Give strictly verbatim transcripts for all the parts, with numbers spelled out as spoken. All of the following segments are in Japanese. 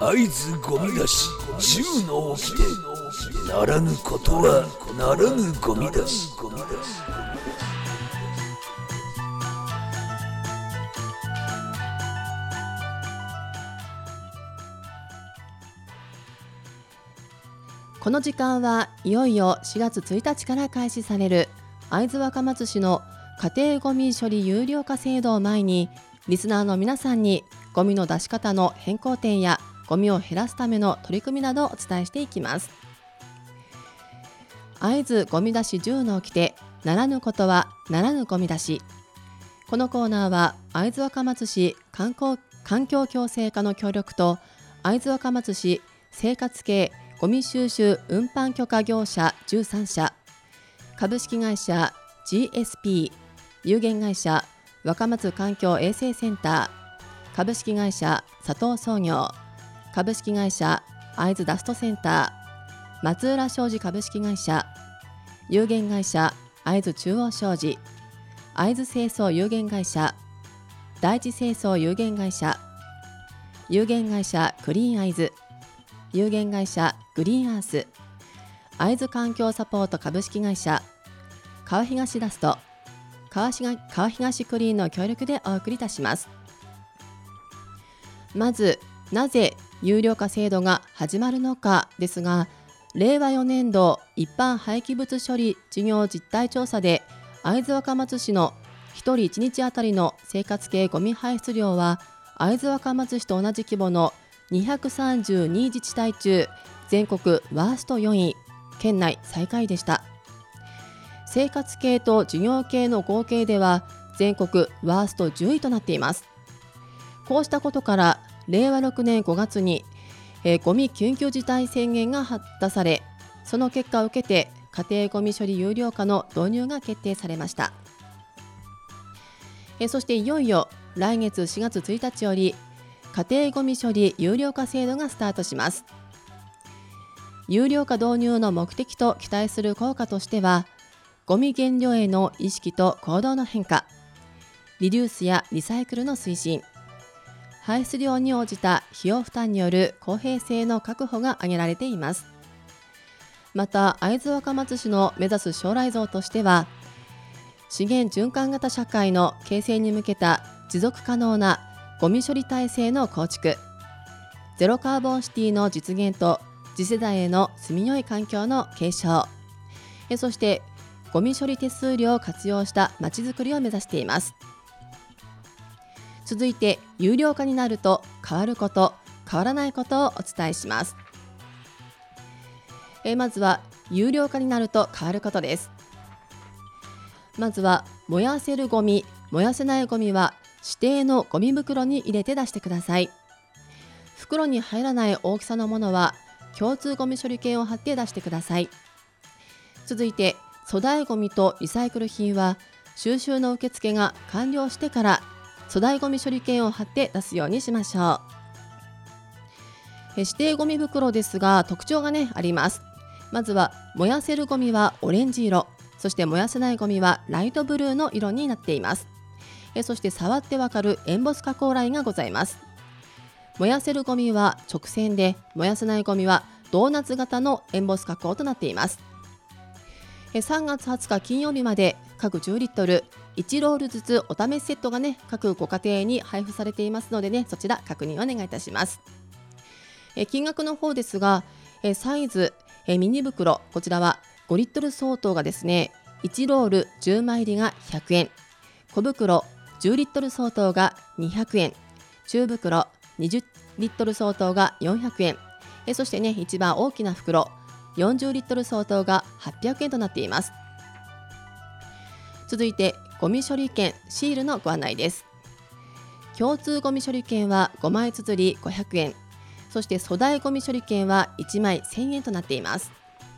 会津ゴミ出しじゅうの掟、ならぬことはならぬゴミ出し。 この時間はいよいよしがつついたちから開始される会津若松市の家庭ゴミ処理有料化制度を前に、リスナーの皆さんにゴミの出し方の変更点やゴミを減らすための取り組みなどをお伝えしていきます。会津ゴミ出しじゅうの掟、ならぬことはならぬゴミ出し。このコーナーは会津若松市観光環境共生課の協力と会津若松市生活系ゴミ収集運搬許可業者じゅうさんしゃ、株式会社 ジーエスピー、 有限会社若松環境衛生センター、株式会社佐藤創業、株式会社会津ダストセンター、松浦商事株式会社、有限会社会津中央商事、会津清掃有限会社、第一清掃有限会社、有限会社クリーン会津、有限会社グリーンアース、会津環境サポート株式会社、川東ダスト、川東、川東クリーンの協力でお送りいたします。まず、なぜ有料化制度が始まるのかですが、れいわよねんど一般廃棄物処理事業実態調査で、会津若松市のひとりいちにちあたりの生活系ゴミ排出量は会津若松市と同じ規模のにひゃくさんじゅうに自治体中、全国ワーストよんい、県内最下位でした。生活系と事業系の合計では全国ワーストじゅういとなっています。こうしたことかられいわろくねんごがつに、えー、ゴミ緊急事態宣言が出され、その結果を受けて家庭ゴミ処理有料化の導入が決定されました。えー、そしていよいよ来月しがつついたちより家庭ゴミ処理有料化制度がスタートします。有料化導入の目的と期待する効果としては、ゴミ減量への意識と行動の変化、リデュースやリサイクルの推進、排出量に応じた費用負担による公平性の確保が挙げられています。また、会津若松市の目指す将来像としては、資源循環型社会の形成に向けた持続可能なゴミ処理体制の構築、ゼロカーボンシティの実現と次世代への住みよい環境の継承、そしてゴミ処理手数料を活用したまちづくりを目指しています。続いて、有料化になると変わること、変わらないことをお伝えします。えまずは有料化になると変わることです。まずは燃やせるゴミ、燃やせないゴミは指定のゴミ袋に入れて出してください。袋に入らない大きさのものは共通ゴミ処理券を貼って出してください。続いて、粗大ゴミとリサイクル品は収集の受付が完了してから粗大ゴミ処理券を貼って出すようにしましょう。指定ゴミ袋ですが特徴がねあります。まずは燃やせるゴミはオレンジ色、そして燃やせないゴミはライトブルーの色になっています。えそして触ってわかるエンボス加工ラインがございます。燃やせるゴミは直線で、燃やせないゴミはドーナツ型のエンボス加工となっています。えさんがつはつか金曜日まで各じゅうリットルいちロールずつお試しセットがね各ご家庭に配布されていますのでね、そちら確認お願いいたします。え金額の方ですが、えサイズえミニ袋、こちらはごリットル相当がですねいちロールじゅうまい入りがひゃくえん、小袋じゅうリットル相当がにひゃくえん、中袋にじゅうリットル相当がよんひゃくえん、えそしてね一番大きな袋よんじゅうリットル相当がはっぴゃくえんとなっています。続いて、ゴミ処理券シールのご案内です。共通ゴミ処理券はごまい綴りごひゃくえん、そして粗大ゴミ処理券はいちまいせんえんとなっています。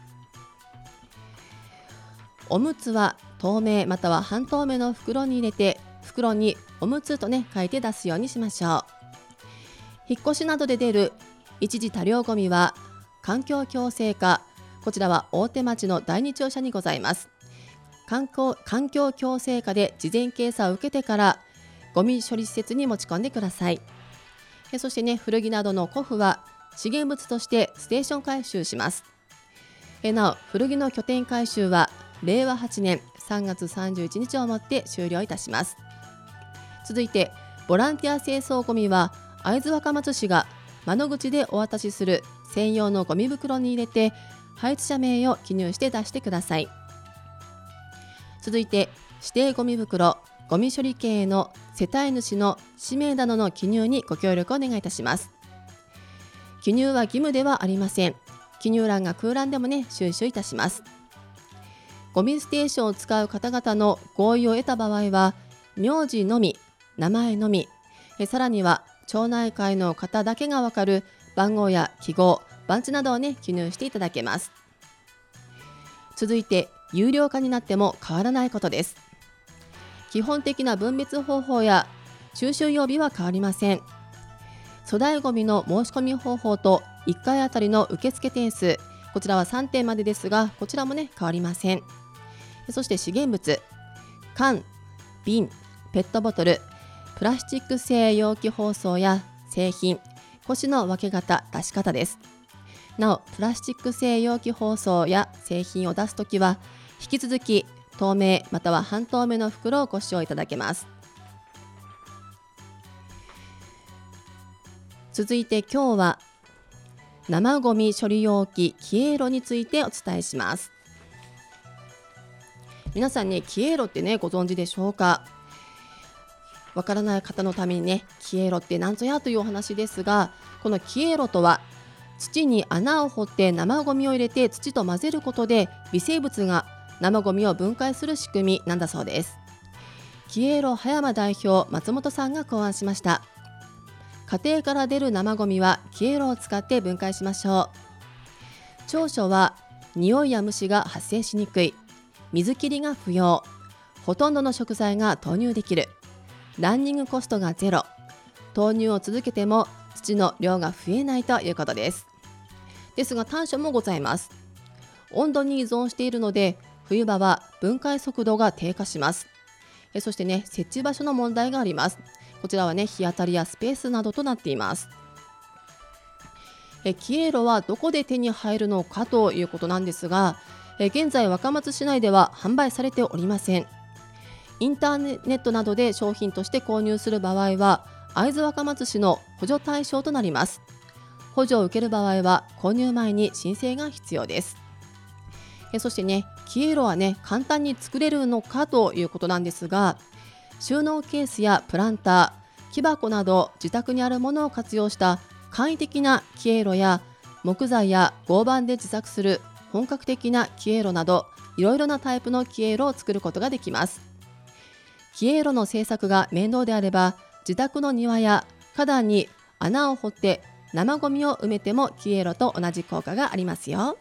おむつは透明または半透明の袋に入れて、袋におむつとね書いて出すようにしましょう。引っ越しなどで出る一時多量ゴミは環境共生課、こちらは大手町の第二庁舎にございます。環境、環境共生課で事前検査を受けてからゴミ処理施設に持ち込んでください。そしてね、古着などの古布は資源物としてステーション回収します。えなお古着の拠点回収はれいわはちねんさんがつさんじゅういちにちをもって終了いたします。続いてボランティア清掃ゴミは会津若松市が窓口でお渡しする専用のゴミ袋に入れて配置者名を記入して出してください。続いて指定ゴミ袋ゴミ処理券への世帯主の氏名などの記入にご協力をお願いいたします。記入は義務ではありません。記入欄が空欄でもね収集いたします。ゴミステーションを使う方々の合意を得た場合は名字のみ、名前のみ、えさらには町内会の方だけがわかる番号や記号、番地などをね記入していただけます。続いて有料化になっても変わらないことです。基本的な分別方法や収集曜日は変わりません。粗大ごみの申し込み方法といっかいあたりの受付点数、こちらはさんてんまでですが、こちらもね変わりません。そして資源物、缶、瓶、ペットボトル、プラスチック製容器包装や製品、腰の分け方、出し方です。なおプラスチック製容器包装や製品を出すときは引き続き透明または半透明の袋をご使用いただけます。続いて今日は生ゴミ処理容器キエロについてお伝えします。皆さんね、キエロってねご存知でしょうか。わからない方のためにね、キエロって何ぞやというお話ですが、このキエロとは土に穴を掘って生ゴミを入れて土と混ぜることで微生物が生ゴミを分解する仕組みなんだそうです。キエロ葉山代表松本さんが考案しました。家庭から出る生ゴミはキエロを使って分解しましょう。長所は匂いや虫が発生しにくい、水切りが不要、ほとんどの食材が投入できる、ランニングコストがゼロ、投入を続けても土の量が増えないということです。ですが短所もございます。温度に依存しているので冬場は分解速度が低下します。えそしてね、設置場所の問題があります。こちらはね、日当たりやスペースなどとなっています。えキエロはどこで手に入るのかということなんですが、え現在若松市内では販売されておりません。インターネットなどで商品として購入する場合は会津若松市の補助対象となります。補助を受ける場合は購入前に申請が必要です。えそしてね、キエロはね簡単に作れるのかということなんですが、収納ケースやプランター、木箱など自宅にあるものを活用した簡易的なキエロや木材や合板で自作する本格的なキエロなどいろいろなタイプのキエロを作ることができます。キエロの製作が面倒であれば自宅の庭や花壇に穴を掘って生ゴミを埋めてもキエロと同じ効果がありますよ。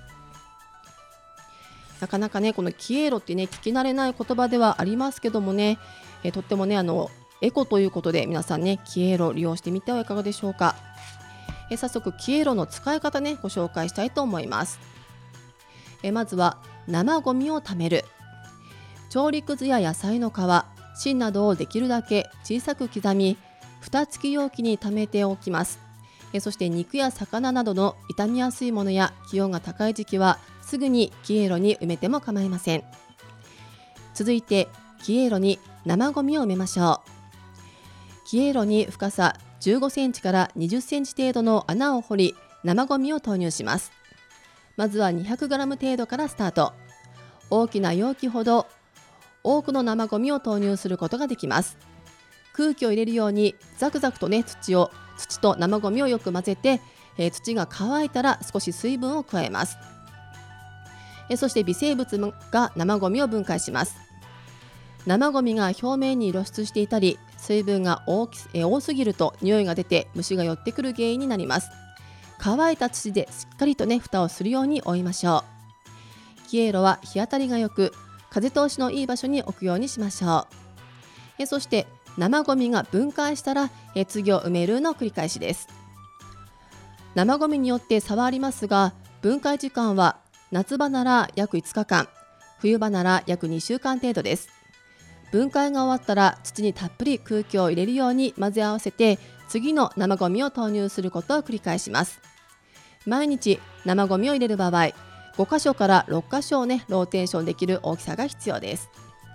なかなかねこのキエロってね聞き慣れない言葉ではありますけどもね、えとってもねあのエコということで皆さんねキエロ利用してみてはいかがでしょうか。え早速キエロの使い方ねご紹介したいと思います。えまずは生ゴミを貯める。調理くずや野菜の皮、芯などをできるだけ小さく刻み蓋付き容器に溜めておきます。えそして肉や魚などの傷みやすいものや気温が高い時期はすぐにキエロに埋めても構いません。続いてキエロに生ゴミを埋めましょう。キエロに深さじゅうごセンチからにじゅっセンチ程度の穴を掘り生ゴミを投入します。まずは にひゃくグラム 程度からスタート。大きな容器ほど多くの生ゴミを投入することができます。空気を入れるようにザクザクとね土を土と生ゴミをよく混ぜて、えー、土が乾いたら少し水分を加えます。えー、そして微生物が生ゴミを分解します。生ゴミが表面に露出していたり水分が 大, き、えー、多すぎると匂いが出て虫が寄ってくる原因になります。乾いた土でしっかりとね蓋をするように覆いましょう。キエロは日当たりがよく風通しのいい場所に置くようにしましょう。えー、そして生ゴミが分解したらえ次を埋めるの繰り返しです。生ゴミによって差はありますが分解時間は夏場なら約いつかかん、冬場なら約にしゅうかん程度です。分解が終わったら土にたっぷり空気を入れるように混ぜ合わせて次の生ゴミを投入することを繰り返します。毎日生ゴミを入れる場合、ごかしょからろっかしょをねローテーションできる大きさが必要です。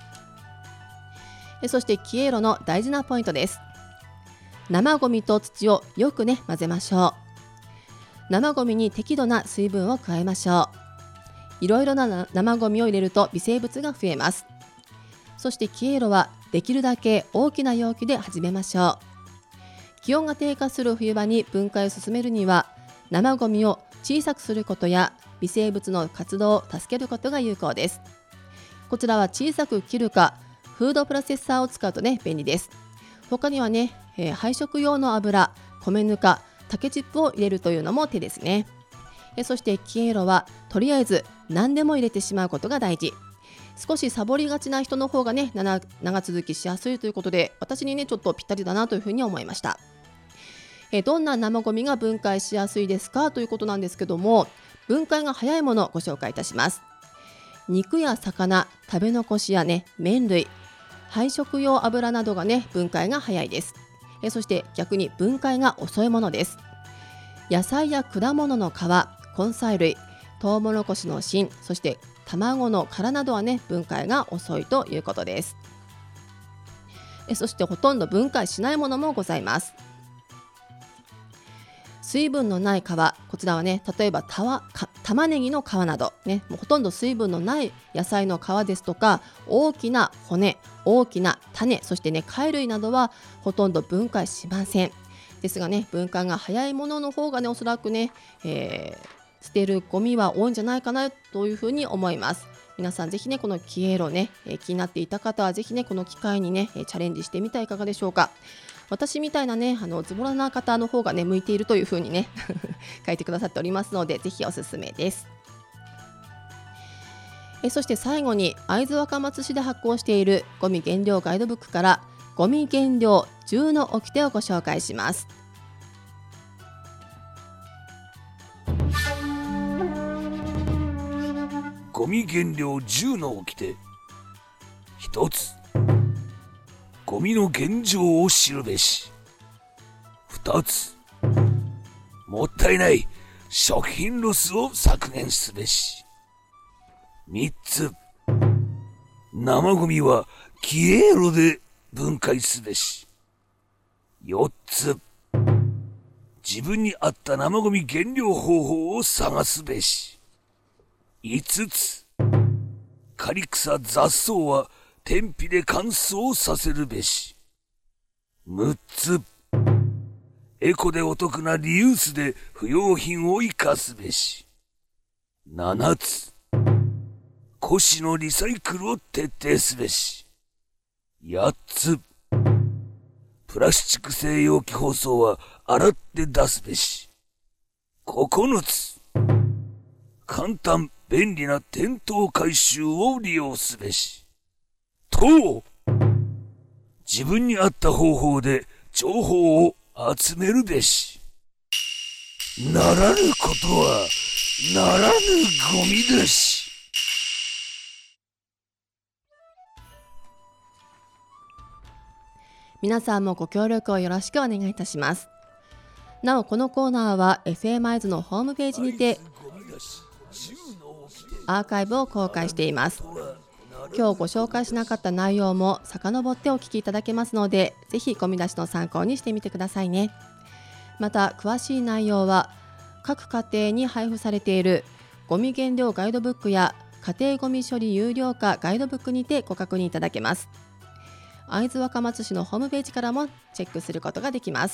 そして消えろの大事なポイントです。生ゴミと土をよくね混ぜましょう。生ゴミに適度な水分を加えましょう。いろいろな生ゴミを入れると微生物が増えます。そして消えろはできるだけ大きな容器で始めましょう。気温が低下する冬場に分解を進めるには、生ゴミを小さくすることや微生物の活動を助けることが有効です。こちらは小さく切るかフードプロセッサーを使うとね便利です。他にはね、えー、配色用の油、米ぬか、竹チップを入れるというのも手ですね。えそして消えろはとりあえず何でも入れてしまうことが大事。少しサボりがちな人の方がね長続きしやすいということで、私にねちょっとぴったりだなというふうに思いました。えどんな生ゴミが分解しやすいですかということなんですけども、分解が早いものをご紹介いたします。肉や魚、食べ残しやね麺類、配色用油などがね分解が早いです。えそして逆に分解が遅いものです。野菜や果物の皮、根菜類、トウモロコシの芯、そして卵の殻などはね分解が遅いということです。えそしてほとんど分解しないものもございます。水分のない皮、こちらはね例えばたわか玉ねぎの皮などね、もうほとんど水分のない野菜の皮ですとか、大きな骨、大きな種、そしてね貝類などはほとんど分解しません。ですがね、分解が早いものの方がねおそらくね、えー、捨てるゴミは多いんじゃないかなというふうに思います。皆さんぜひねこの消えろね、えー、気になっていた方はぜひねこの機会にね、えー、チャレンジしてみてはいかがでしょうか。私みたいなねあのズボラな方の方がね向いているというふうにね書いてくださっておりますので、ぜひおすすめです。えそして最後に会津若松市で発行しているゴミ減量ガイドブックからゴミ減量じゅうの掟をご紹介します。 ゴミ減量じゅうの掟。ひとつ、ゴミの現状を知るべし。ふたつ、もったいない食品ロスを削減すべし。みっつ、生ゴミは消えろで分解すべし。よっつ、自分に合った生ゴミ減量方法を探すべし。いつつ、刈草雑草は天日で乾燥させるべし。むっつ、エコでお得なリユースで不要品を生かすべし。ななつ、古紙のリサイクルを徹底すべし。やっつ、プラスチック製容器包装は洗って出すべし。ここのつ、簡単便利な店頭回収を利用すべし。と、自分に合った方法で情報を集めるべし。ならぬことはならぬゴミです。 皆さんもご協力をよろしくお願いいたします。なおこのコーナーは エフエム 会津のホームページにてアーカイブを公開しています。今日ご紹介しなかった内容も遡ってお聞きいただけますので、ぜひゴミ出しの参考にしてみてくださいね。また詳しい内容は各家庭に配布されているゴミ減量ガイドブックや家庭ゴミ処理有料化ガイドブックにてご確認いただけます。会津若松市のホームページからもチェックすることができます。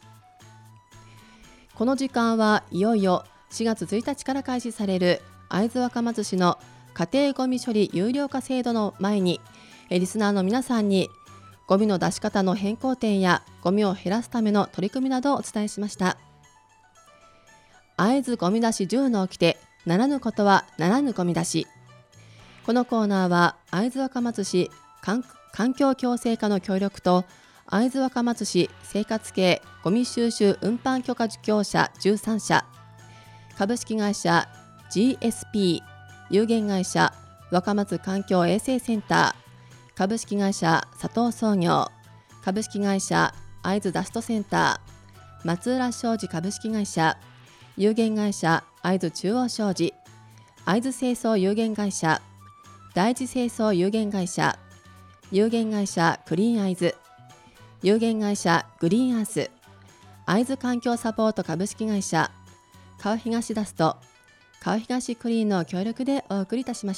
この時間はいよいよしがつついたちから開始される会津若松市の家庭ゴミ処理有料化制度の前に、リスナーの皆さんにゴミの出し方の変更点やゴミを減らすための取り組みなどをお伝えしました。会津ゴミ出しじゅうの掟、ならぬことはならぬゴミ出し。このコーナーは会津若松市環境共生課の協力と会津若松市生活系ゴミ収集運搬許可事業者じゅうさんしゃ、株式会社 ジーエスピー、有限会社若松環境衛生センター、株式会社佐藤創業、株式会社会津ダストセンター、松浦商事株式会社、有限会社会津中央商事、会津清掃有限会社、第一清掃有限会社、有限会社クリーンアイズ、有限会社グリーンアース、会津環境サポート株式会社、川東ダスト、川東クリーンの協力でお送りいたしました。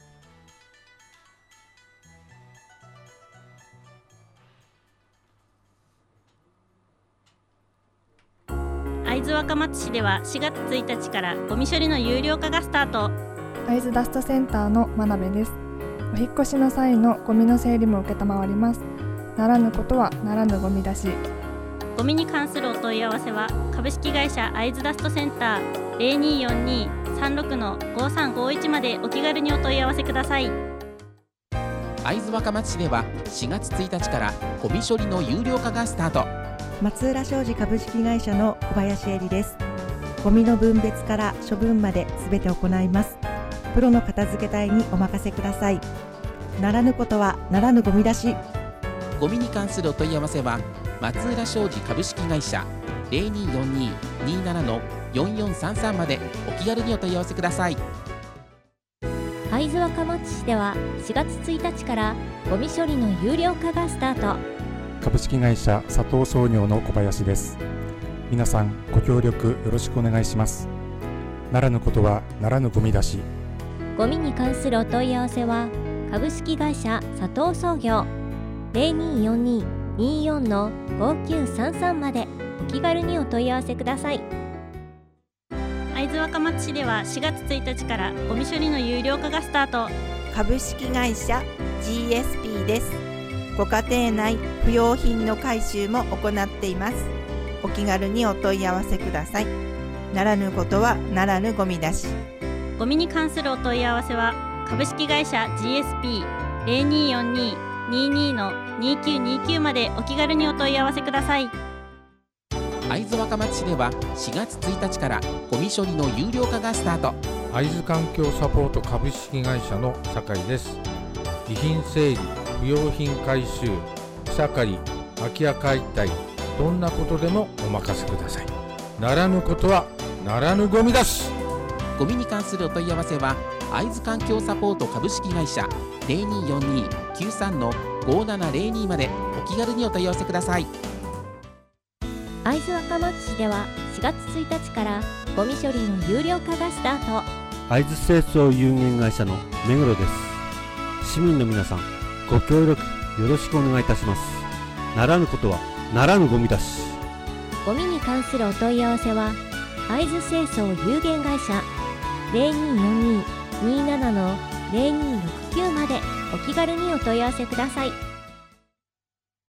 会津若松市ではしがつついたちからゴミ処理の有料化がスタート。 会津ダストセンターの真鍋です。お引っ越しの際のゴミの整理も受けたまわります。ならぬことはならぬゴミ出し。 ゴミに関するお問い合わせは株式会社会津ダストセンター ゼロにーよんにーさんろくのごさんごいち までお気軽にお問い合わせください。 会津若松市ではしがつついたちからゴミ処理の有料化がスタート。 松浦商事株式会社の小林恵里です。ゴミの分別から処分まで全て行います。プロの片付け隊にお任せください。ならぬことはならぬゴミ出し。 ゴミに関するお問い合わせは松浦商事株式会社 ゼロにーよんにーにーななのよんよんさんさんまでお気軽にお問い合わせください。 会津若松市ではしがつついたちからゴミ処理の有料化がスタート。 株式会社佐藤総業の小林です。皆さんご協力よろしくお願いします。ならぬことはならぬゴミ出し。 ゴミに関するお問い合わせは株式会社佐藤総業 ゼロにーよんにーにーよんのごきゅうさんさんまでお気軽にお問い合わせください。 会津若松市ではしがつついたちからゴミ処理の有料化がスタート。 株式会社 ジーエスピー です。ご家庭内不用品の回収も行っています。お気軽にお問い合わせください。ならぬことはならぬゴミ出し。 ゴミに関するお問い合わせは株式会社 ジーエスピー ゼロにーよんにーにーにーのにーきゅうにーきゅうまでお気軽にお問い合わせください。 会津若松市ではしがつついたちからゴミ処理の有料化がスタート。 会津環境サポート株式会社の酒井です。遺品整理、不用品回収、草刈り、空き家解体、どんなことでもお任せください。ならぬことはならぬゴミ出し。 ゴミに関するお問い合わせは会津環境サポート株式会社 ゼロにーよんにーきゅうさんのごななゼロに までお気軽にお問い合わせください。 会津若松市ではしがつついたちからゴミ処理の有料化がスタート。 会津清掃有限会社の目黒です。市民の皆さんご協力よろしくお願いいたします。ならぬことはならぬゴミ出し。 ゴミに関するお問い合わせは会津清掃有限会社 ゼロにーよんにーにーななのゼロにーろくきゅうまでお気軽にお問い合わせください。